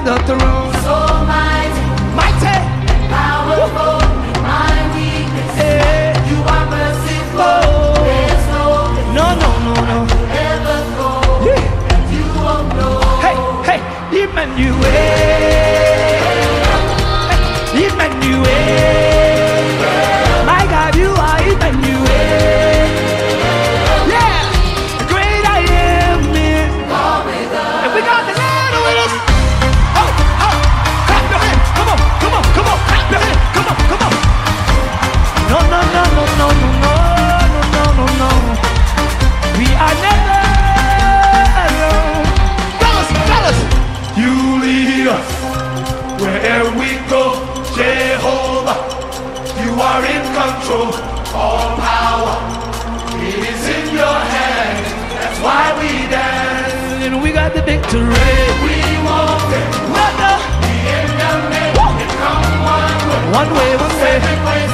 the throne. So mighty, Mighty, powerful, my weakness. eh, You are merciful. oh, There's no no, no, no, no. ever go. Yeah. You won't know. Hey, hey, Emmanuel, Emmanuel, my God, you are Emmanuel. Yeah, the great I am is. And we got the Lord with us. Oh, oh, clap your hands. Come on, come on, come on, clap your hands. Come on, come on. No, no, no, no, no, no, no, no, no, no, no. We are never alone. Fellas, you lead us wherever we go. Jehovah, you are in control. All power, it is in your hand. That's why we dance. And we got the victory. We won't get No, no. the end of it. It come one way. One way, one way. Every way